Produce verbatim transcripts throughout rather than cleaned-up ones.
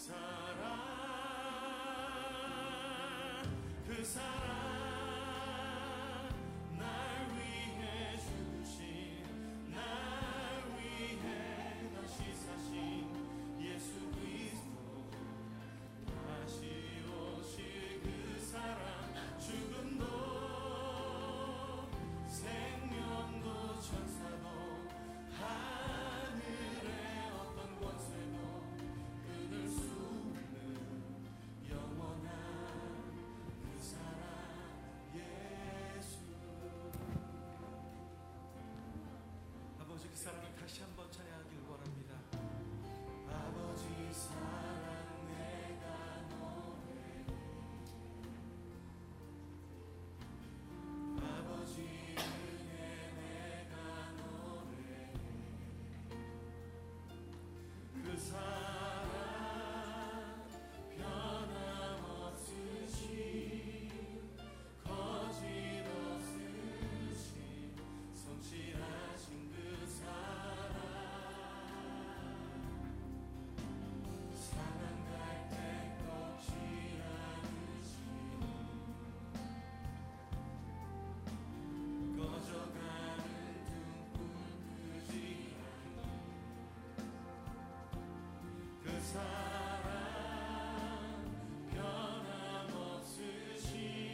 그 사랑을 다시 한번 찬양하길 원합니다. 아버지 사랑 내가 노래해, 아버지 은혜 내가 노래해, 그 사랑 변함없으신 거짓없으신 성실하신 그 사랑, 사랑할 때 꺾지 않으시니 꺼져가는 등불 끄지 않니 그 사랑 변함없으신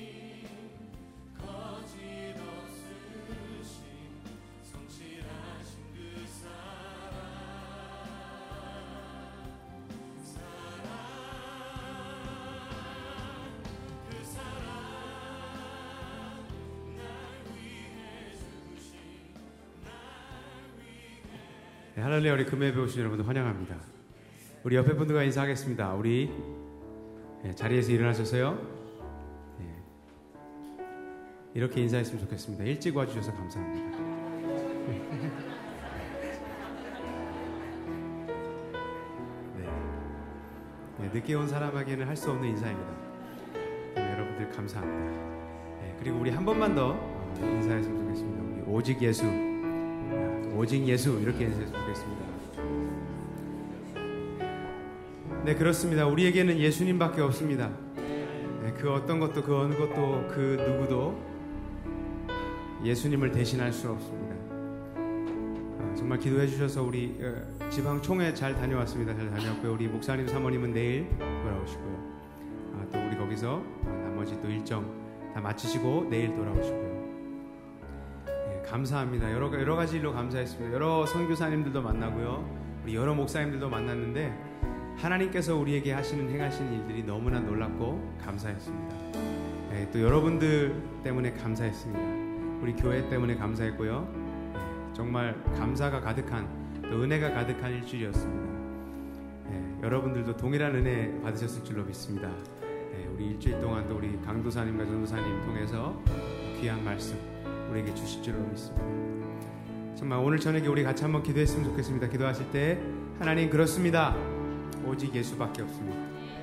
거짓없으신 성실하신 그 사랑, 사랑, 그 사랑 날 위해 죽으신, 날 위해. 네, 할렐루야. 우리 금요일에 오신 여러분들 환영합니다. 우리 옆에 분들과 인사하겠습니다. 우리 네, 자리에서 일어나셔서요. 네, 이렇게 인사했으면 좋겠습니다. 일찍 와주셔서 감사합니다. 네. 네, 늦게 온 사람에게는 할 수 없는 인사입니다. 네, 여러분들 감사합니다. 네, 그리고 우리 한 번만 더 어, 인사했으면 좋겠습니다. 우리 오직 예수, 오직 예수 이렇게 인사했으면 좋겠습니다. 네, 그렇습니다. 우리에게는 예수님밖에 없습니다. 네, 그 어떤 것도 그 어느 것도 그 누구도 예수님을 대신할 수 없습니다. 아, 정말 기도해 주셔서 우리 어, 지방 총회 잘 다녀왔습니다. 잘 다녀왔고요. 우리 목사님 사모님은 내일 돌아오시고요. 아, 또 우리 거기서 나머지 또 일정 다 마치시고 내일 돌아오시고요. 네, 감사합니다. 여러 여러 가지 일로 감사했습니다. 여러 선교사님들도 만나고요. 우리 여러 목사님들도 만났는데 하나님께서 우리에게 하시는 행하시는 일들이 너무나 놀랍고 감사했습니다. 네, 또 여러분들 때문에 감사했습니다. 우리 교회 때문에 감사했고요. 네, 정말 감사가 가득한 또 은혜가 가득한 일주일이었습니다. 네, 여러분들도 동일한 은혜 받으셨을 줄로 믿습니다. 네, 우리 일주일 동안 또 우리 강도사님과 전도사님 통해서 귀한 말씀 우리에게 주실 줄로 믿습니다. 정말 오늘 저녁에 우리 같이 한번 기도했으면 좋겠습니다. 기도하실 때 하나님 그렇습니다. 오직 예수밖에 없습니다.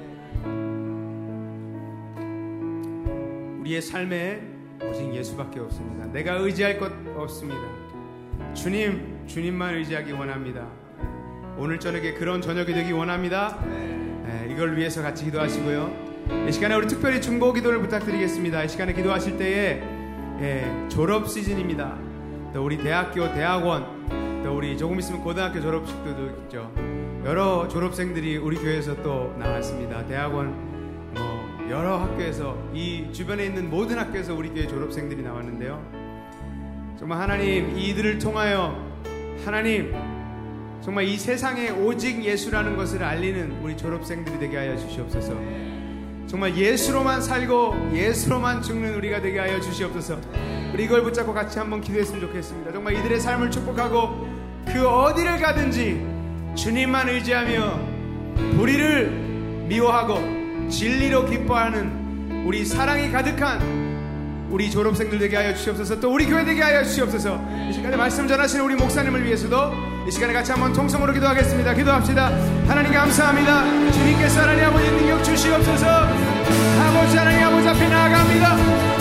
우리의 삶에 오직 예수밖에 없습니다. 내가 의지할 것 없습니다. 주님, 주님만 의지하기 원합니다. 오늘 저녁에 그런 저녁이 되기 원합니다. 네, 이걸 위해서 같이 기도하시고요. 이 시간에 우리 특별히 중보 기도를 부탁드리겠습니다. 이 시간에 기도하실 때에 예, 졸업 시즌입니다. 또 우리 대학교, 대학원, 또 우리 조금 있으면 고등학교 졸업식도 있죠. 여러 졸업생들이 우리 교회에서 또 나왔습니다. 대학원, 뭐 여러 학교에서 이 주변에 있는 모든 학교에서 우리 교회 졸업생들이 나왔는데요. 정말 하나님 이들을 통하여 하나님 정말 이 세상에 오직 예수라는 것을 알리는 우리 졸업생들이 되게 하여 주시옵소서. 정말 예수로만 살고 예수로만 죽는 우리가 되게 하여 주시옵소서. 우리 이걸 붙잡고 같이 한번 기도했으면 좋겠습니다. 정말 이들의 삶을 축복하고 그 어디를 가든지 주님만 의지하며 불의를 미워하고 진리로 기뻐하는 우리 사랑이 가득한 우리 졸업생들 되게 하여 주시옵소서. 또 우리 교회 되게 하여 주시옵소서. 이 시간에 말씀 전하시는 우리 목사님을 위해서도 이 시간에 같이 한번 통성으로 기도하겠습니다. 기도합시다. 하나님 감사합니다. 주님께서 하나님 아버지 능력 주시옵소서. 아버지 하나님 아버지 앞에 나아갑니다.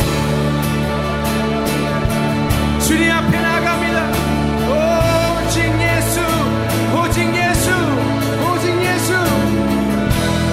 주님 앞에 나아갑니다. 오직 예수, 오직 예수, 오직 예수.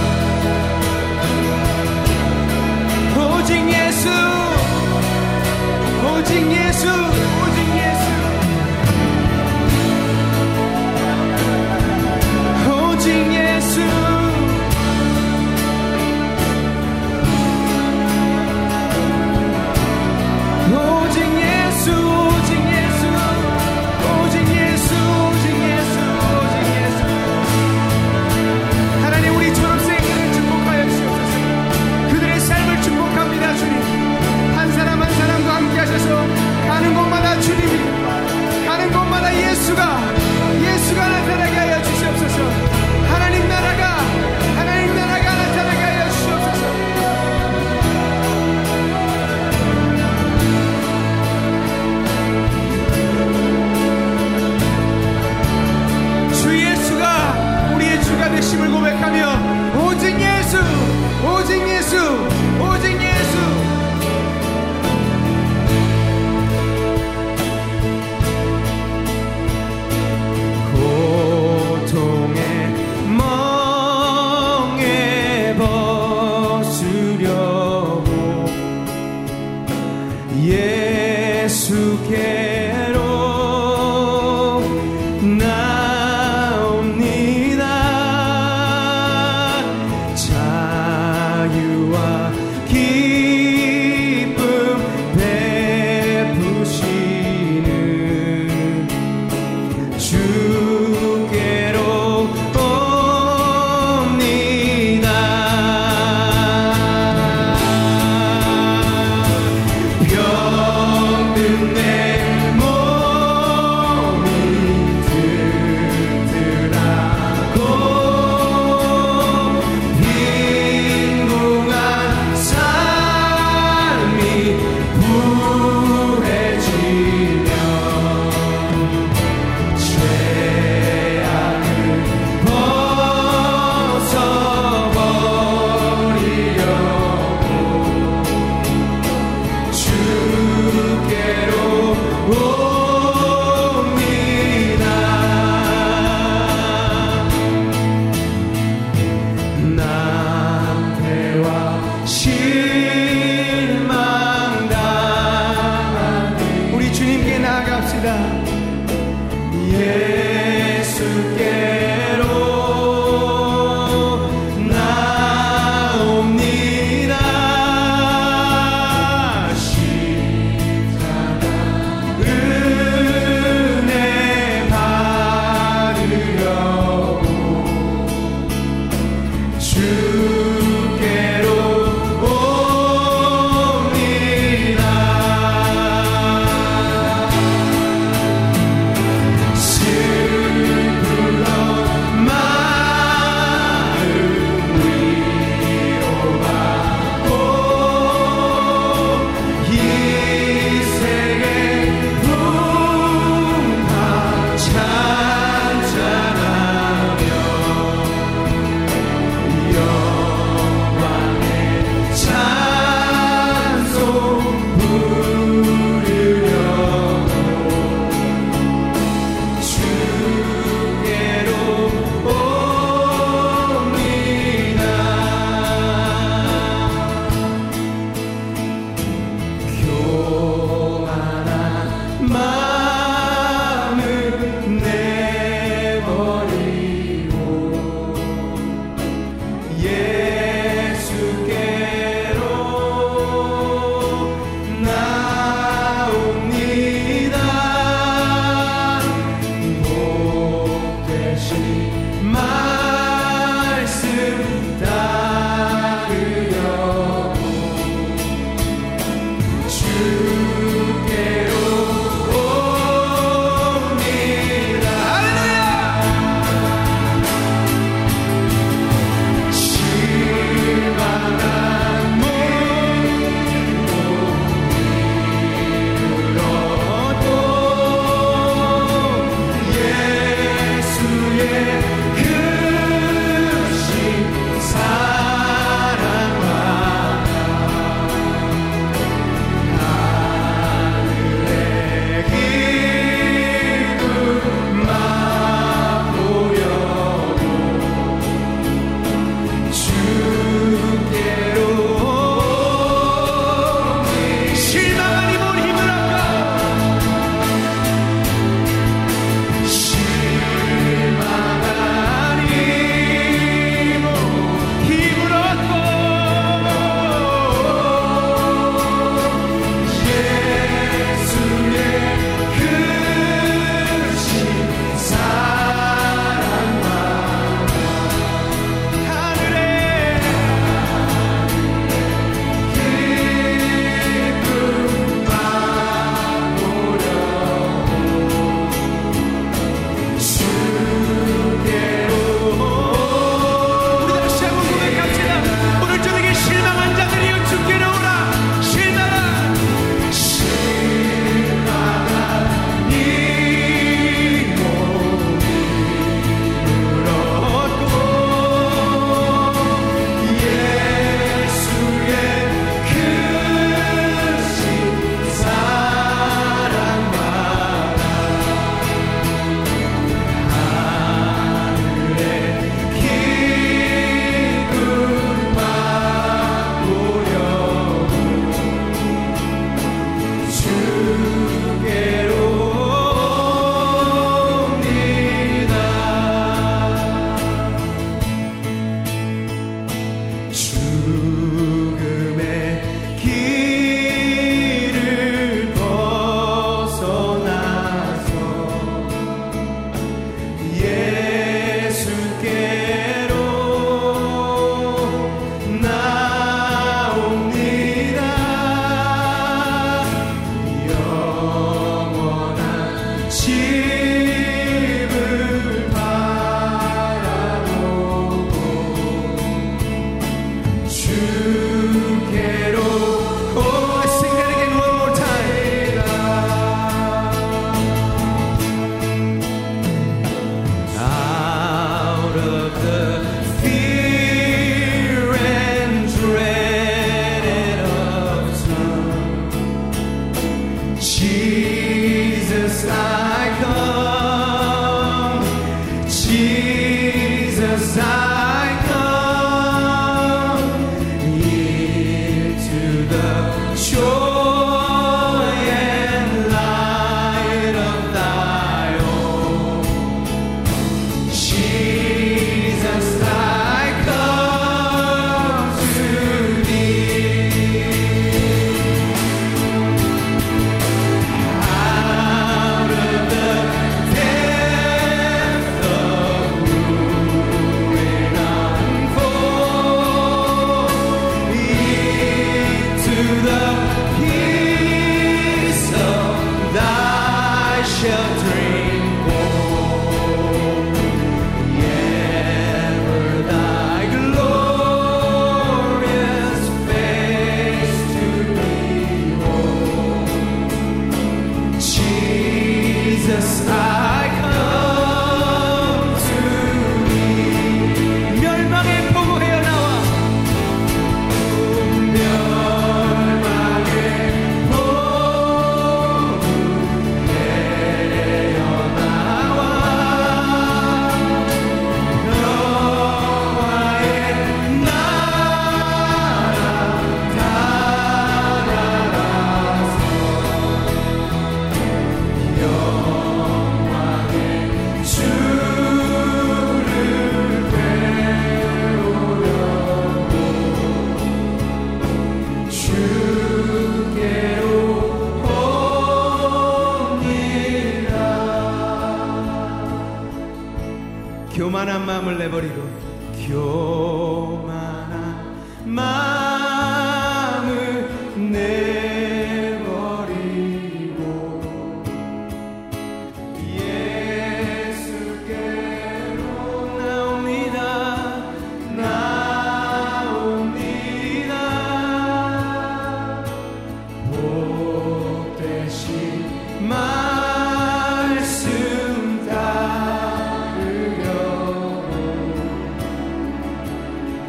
찬양하며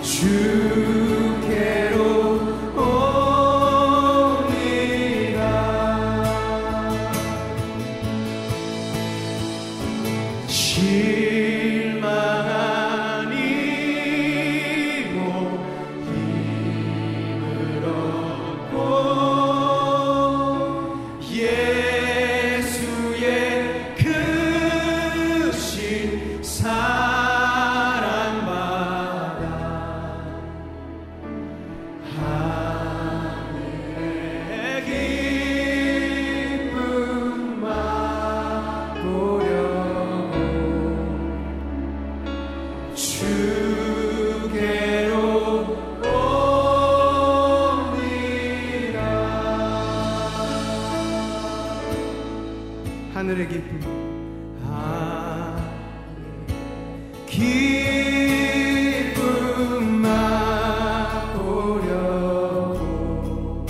하늘의 기쁨, 아, 기쁨 맛보려고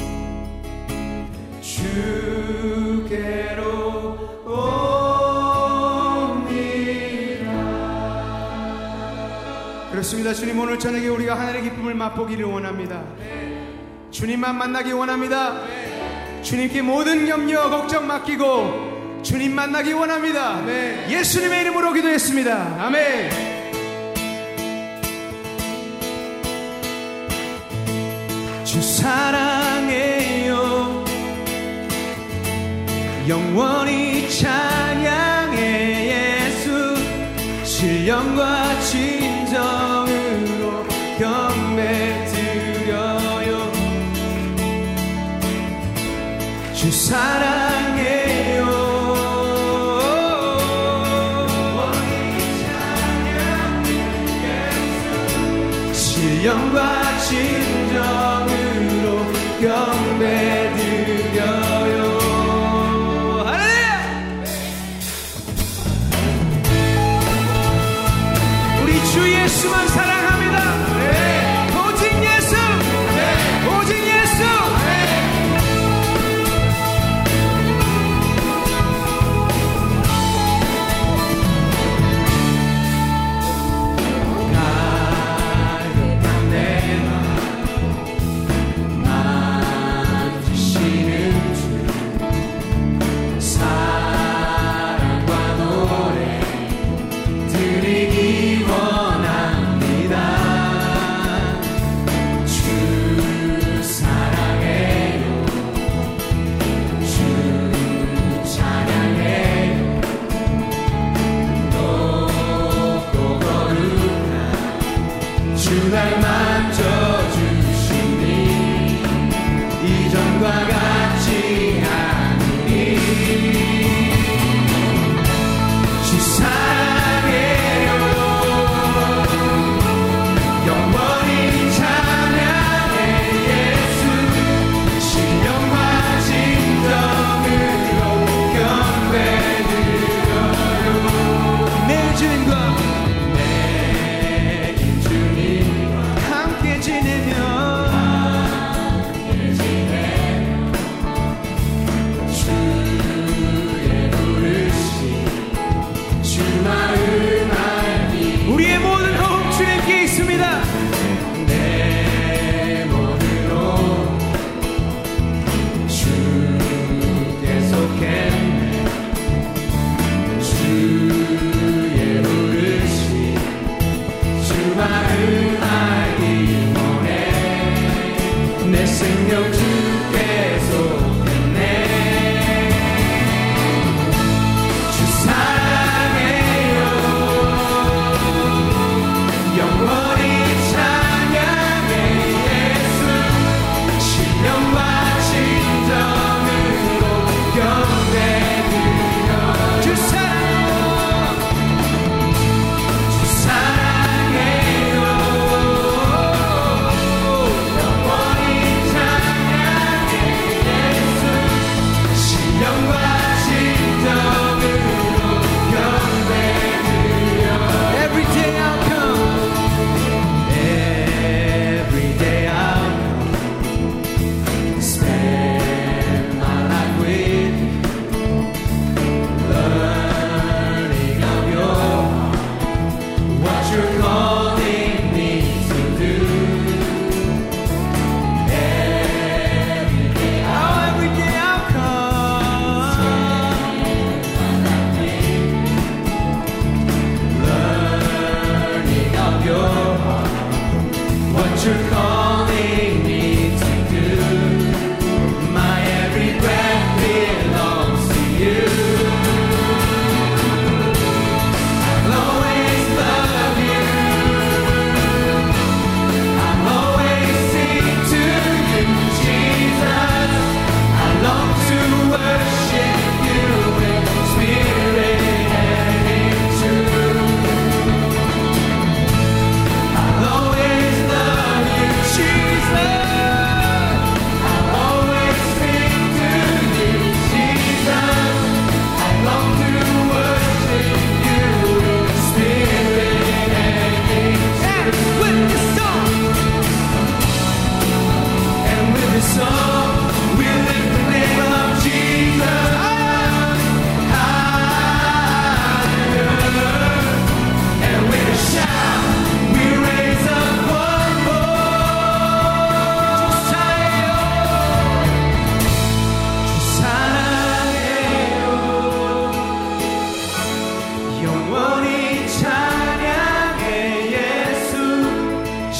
주께로 옵니다. 그렇습니다. 주님, 오늘 저녁에 우리가 하늘의 기쁨을 맛보기를 원합니다. 주님만 만나기 원합니다. 주님께 모든 염려 걱정 맡기고 주님 만나기 원합니다. 아멘. 예수님의 이름으로 기도했습니다. 아멘. 주 사랑해요. 영원히 찬양해. 예수 신령과 진정으로 경배 드려요. 주 사랑해요. 영과 진정으로 경배드려요. 할렐루야! 우리 주 예수만 사랑합니다. 네. 오직 예수, 네. 오직 예수. 네. 날 만져주시니 이전과 같지 않으니 주 사랑해요. 영원히 찬양해. 예수 신령과 진정으로 경배드려요. 내 주님과 함께 지내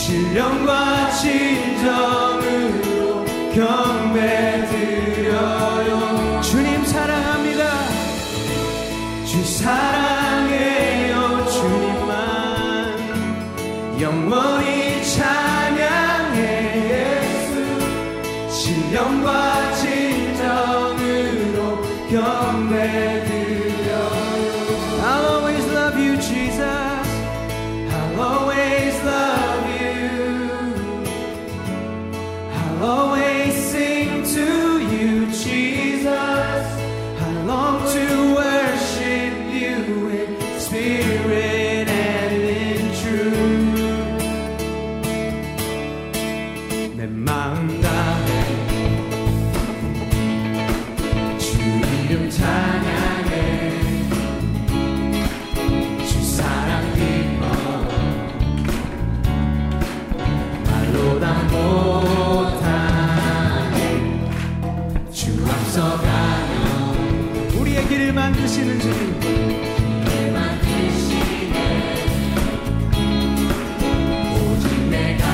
신령과 진정으로 경배드려요. 주님 사랑합니다. 주 사랑해요. 주님만 영원히 찬양해. 예수 신령과 진정으로 경배드려요. I'll always love you, Jesus. I'll always love you. I'll always sing to you, Jesus. I long to worship you in spirit and in truth. 내 마음 다해 주 이름 찬양해. 주 사랑 기뻐 말로 다 못하네. 주 앞서가며 우리의 길을 만드시는 주님, 길을 만드시네. 오직 내가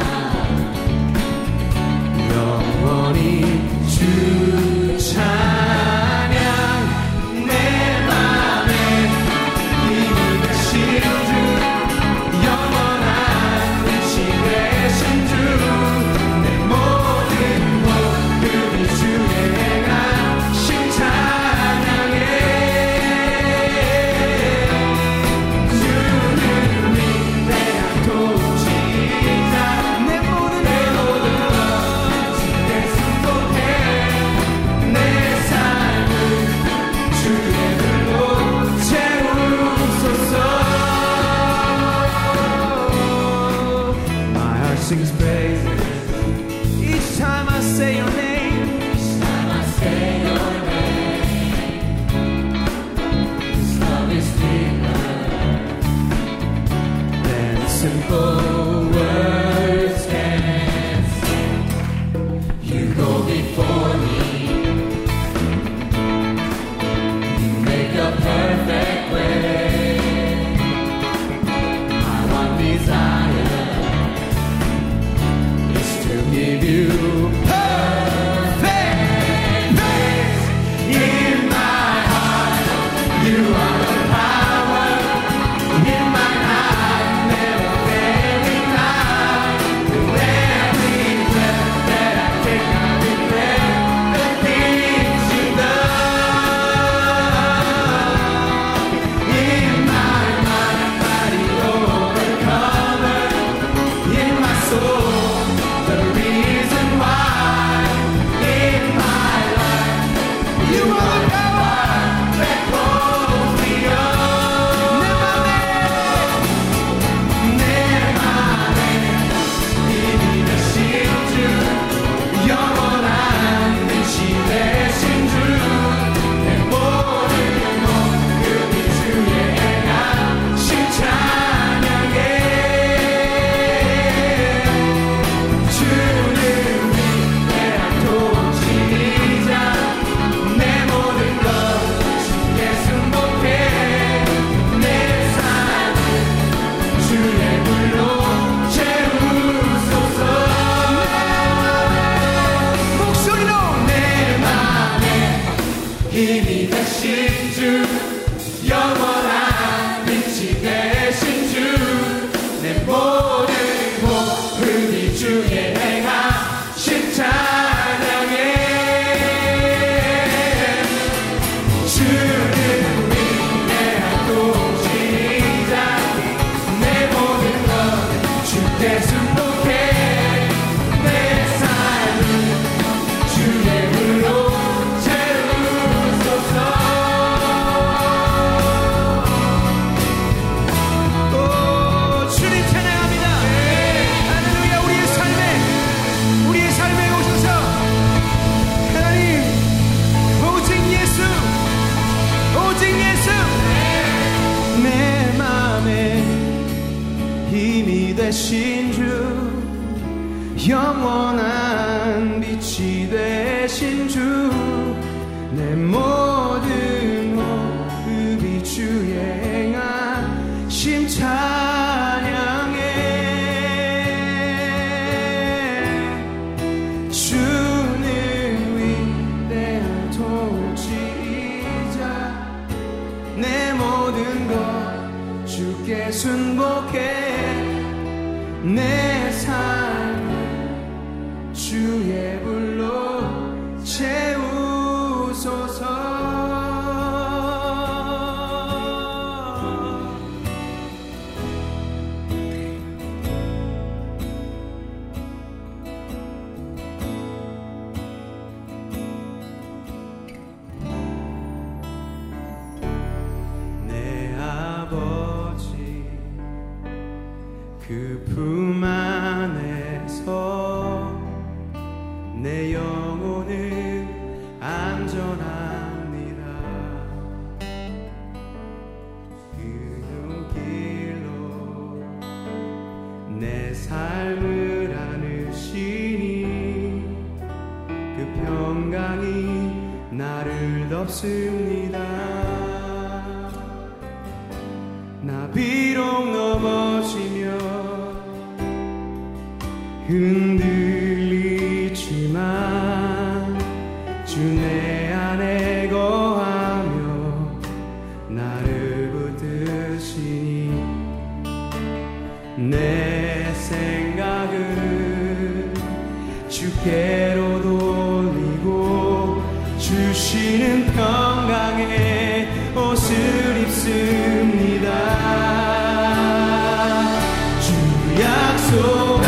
영원히 주 찬양. 내 맘에 힘이 되신 주, 영원한 빛이 되신 주, 내 모든 모습이 주의 행하신 찬양해. 주는 위대한 통치자, 내 모든 내 모든 것 주께 승복해. 내 삶을 주의 불로 채우소서. My heart sings praises each time I say your name. Each time I say your name. This love is deeper than simple words can say. You go before me. You make a perfect way. My one desire is to give you perfect praise. In my heart, you are the power. In my life, never failing light. Through every breath that I take, I declare the things you've done. In my mind, body overcomer. In my soul, the reason why. In my life, you are the power that holds me up. 내 맘에 힘이 되신 주, 영원한 빛이 되신 주, 내 모든 모습이 주의 행하신 찬양해. 주는 위대한 통치자, 내 모든 것 주께 승복해. 내 삶을 주의 불로 채우소서. 목소리로 내 맘에 힘이 되신 주, 영원한 빛이 되신 주, 내 모든 호흡이 주의 행하신 찬양해. 주는 위대한 통치자, 내 모든 것 주께 승복해. 내 삶을 주의 불로 채우소서. 오, 주님 찬양합니다. 할렐루야. 우리의 삶에 우리의 삶에 오셔서 하나님, 오직 예수, 오직 예수. 내 맘에 힘이 되신 주, 영원한 빛이 되신 주, 내 모든 호흡이 주의 행하신 찬양해. 주의 불로 채우소서. 내 아버지 그 품 안에서 내 영혼은 안전합니다. 그 눈길로 내 삶을 안으시니 그 평강이 나를 덮습니다. 나 비록 넘어지며 흔들리지만 주 내 안에 거하며 나를 붙드시니 내 생각을 주께로 돌리고 주시는 평강의 옷을 입습니다. 주 약속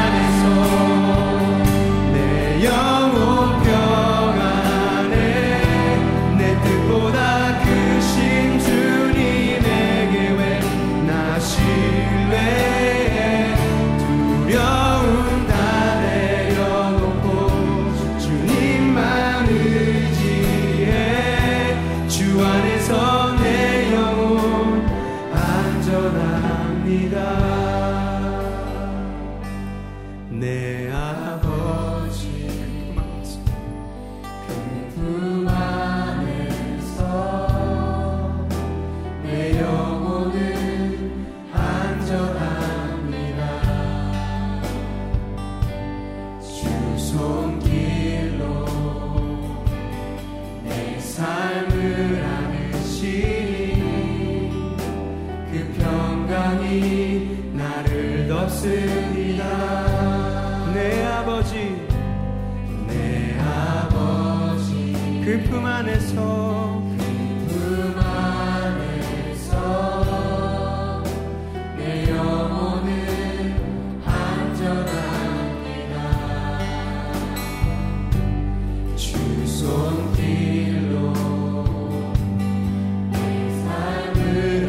내 아버지 그 품 안에서 내 영혼은 안전합니다. 주 손길로 내 삶을 안으시니 그 평강이 나를 덮습니다. 내 아버지 내 아버지 그 품 안에서 그 품 안에서 내 영혼은 안전합니다. 주 손길로 내 삶을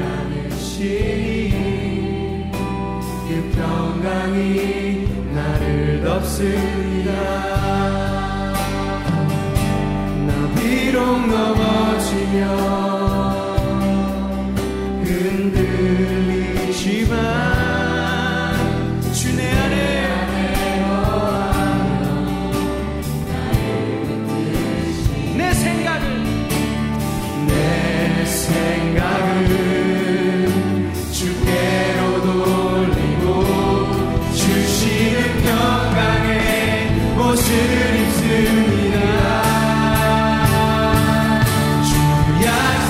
안으시니 그 평강이 나를 덮습니다. 나 비록 넘어지며 흔들리지만 주 내 안에 내 생각을 내 생각을 주께로 돌리고 주시는 평강의 옷을 입습니다. 주 약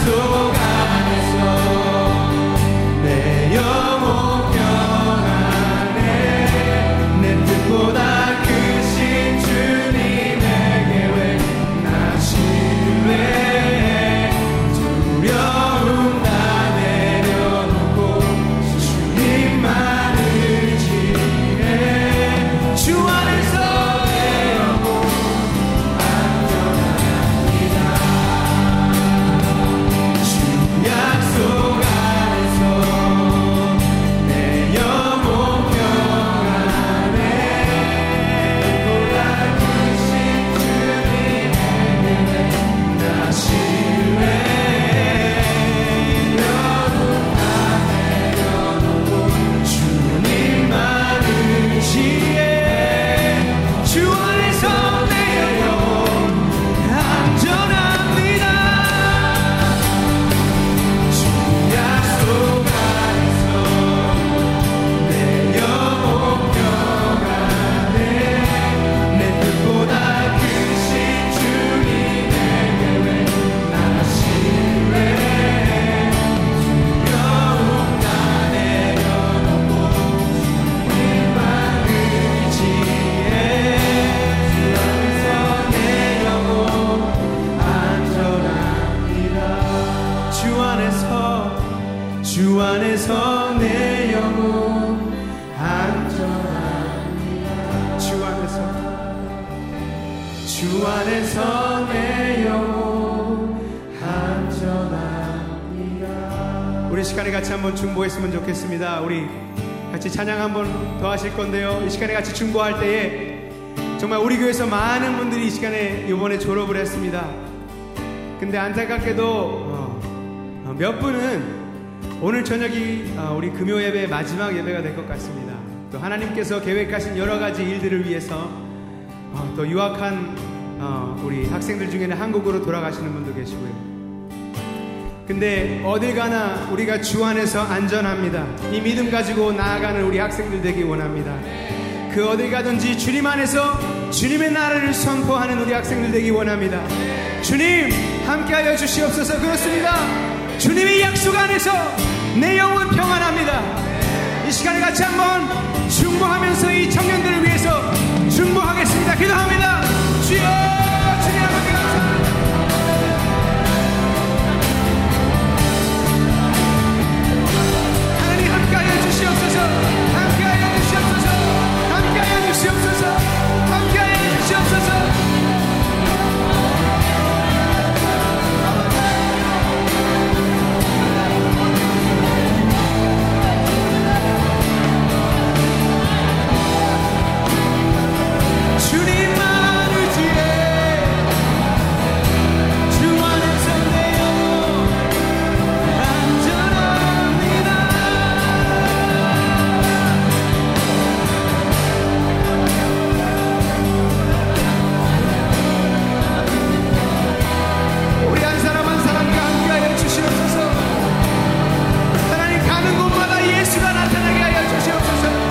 주시옵소서. 주 안에서 내 영혼 안전합니다. 우리 시간에 같이 한번 중보했으면 좋겠습니다. 우리 같이 찬양 한번 더 하실 건데요, 이 시간에 같이 중보할 때에 정말 우리 교회에서 많은 분들이 이 시간에 이번에 졸업을 했습니다. 근데 안타깝게도 어, 몇 분은 오늘 저녁이 우리 금요 예배의 마지막 예배가 될 것 같습니다. 또 하나님께서 계획하신 여러 가지 일들을 위해서 또 유학한 우리 학생들 중에는 한국으로 돌아가시는 분도 계시고요. 근데 어딜 가나 우리가 주 안에서 안전합니다. 이 믿음 가지고 나아가는 우리 학생들 되기 원합니다. 그 어딜 가든지 주님 안에서 주님의 나라를 선포하는 우리 학생들 되기 원합니다. 주님 함께하여 주시옵소서. 그렇습니다. 주님의 약속 안에서 내 영혼 평안합니다. 이 시간에 같이 한번 중보하면서 이 청년들을 위해서 중보하겠습니다. 기도합니다. 주여, 주님 아버지 감사합니다. 하나님 함께하여 주시옵소서. 함께하여 주시옵소서. 함께하여 주시옵소서. 함께하여 주시옵소서. 주님만 의지해 주 안에서 내 영혼 안전합니다. 우리 한 사람 한 사람과 함께하여 주시옵소서. 하나님 가는 곳마다 예수가 나타나게 하여 주시옵소서.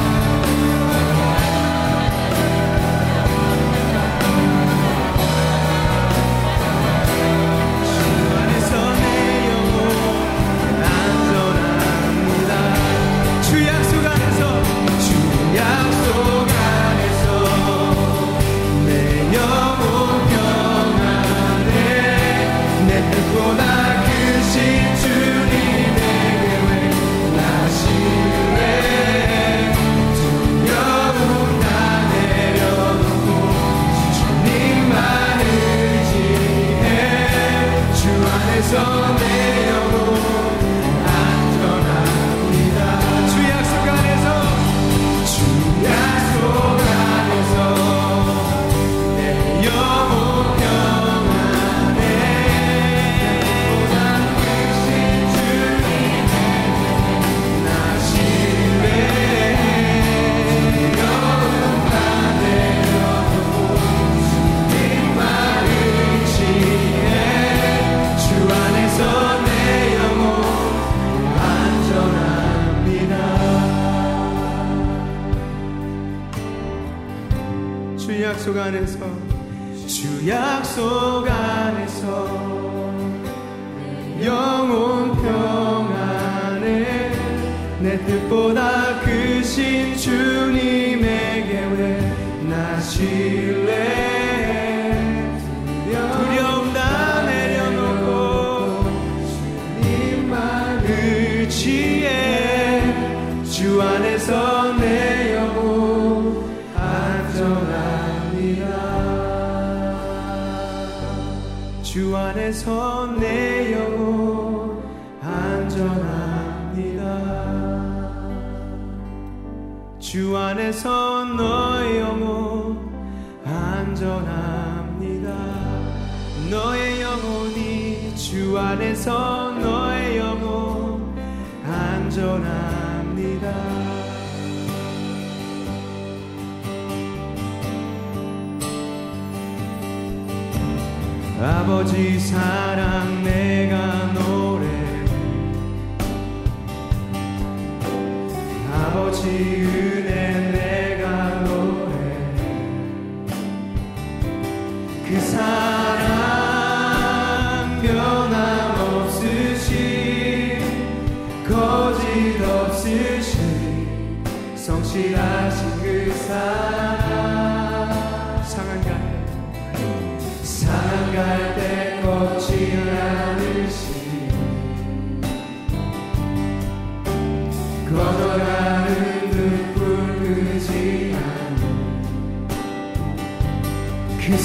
약속 안에서 주 약속 안에서 영혼 평안에 내 뜻보다 크신 주님에게 왜 나실래. 두려움 다 내려놓고 주님만 의지해 주 안에서 내 영혼 안전합니다. 주 안에서 내 영혼 안전합니다. 주 안에서 너의 영혼 안전합니다. 너의 영혼이 주 안에서 너의 영혼 안전합니다. 아버지 사랑 내가 노래 아버지 은혜 내가 노래 그 사랑 변함없으신 거짓 없으신 성실하신 그 사랑 상한가 상할 때 꺾지 않으시 걸어가는 듯 붉은 그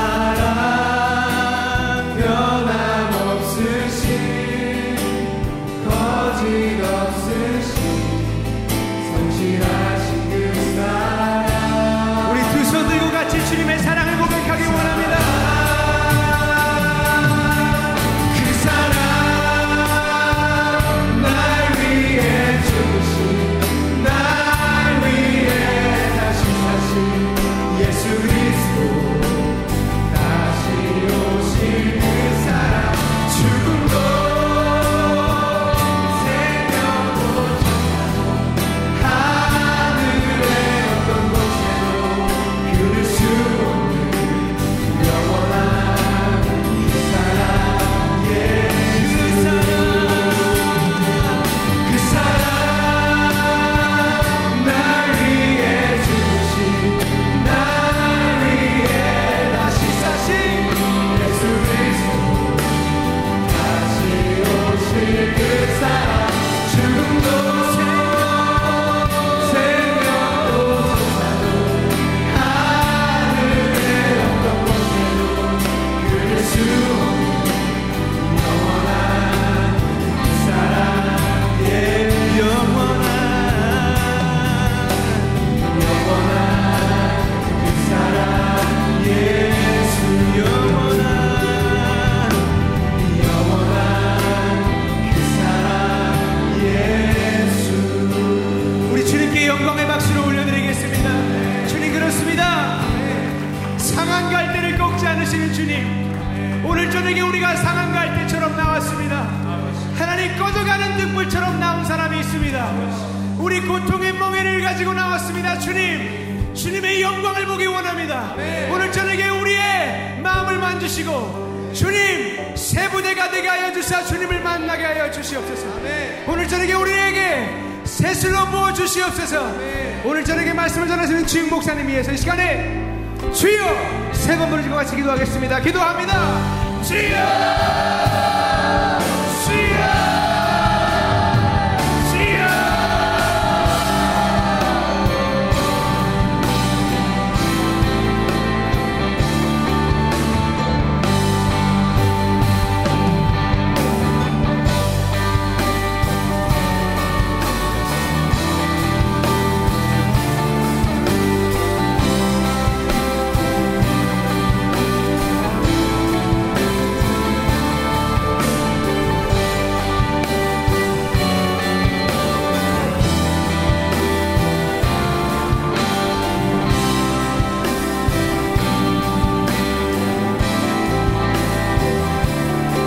사랑 변함없으신 거짓없으신 성실하신 그 사랑 우리 두 손 들고 같이 주님의 사랑을 고백하기 원합니다. 그 사랑 날 위해 죽으신 날 위해 다시 사신 예수 그리스도 다시 오실 그 사랑 죽음도 생명도 천사도 하늘의 어떤 곳에도 그릴 수 없는 영원한 그 사랑 예 그 사랑 그 사랑 날 위해 죽으신 날 위해 다시 사신 예수 그리스도 다시 오실 그 사랑 죽음도 생명도 천사도 하늘의 어떤 곳에도 그릴 수 없는 영원한 그 사랑 예 영원한 영원한 그 사랑 예수 영원한 영원한 그 사랑 예수 우리 주님께 영광의 박수를 올려드리겠습니다. 주님 그렇습니다. 상한 갈대를 꺾지 않으시는 주님 오늘 저녁에 우리가 상한 갈대처럼 나왔습니다. 하나님 꺼져가는 등불처럼 나온 사람이 있습니다. 우리 고통의 멍에를 가지고 나왔습니다. 주님 주님의 영광을 보기 원합니다. 오늘 저녁에 우리의 마음을 만지시고 주님 새 부대가 되게 하여 주사 주님을 만나게 하여 주시옵소서. 오늘 저녁에 우리에게 새술로 부어 주시옵소서. 오늘 저녁에 말씀을 전하시는 주임 목사님 위해서 이 시간에 주여 세 번 부르시고 같이 기도하겠습니다. 기도합니다. 주여